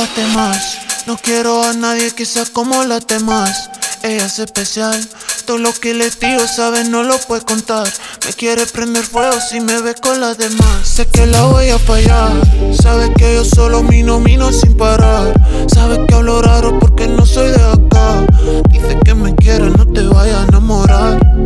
las demás. No quiero a nadie que sea como las demás. Ella es especial, todo lo que le digo, sabe, no lo puede contar. Me quiere prender fuego si me ve con las demás. Sé que la voy a fallar, sabe que yo solo mino sin parar. Sabe que hablo raro porque no soy de acá. Dice que me quiere, no te vayas a enamorar.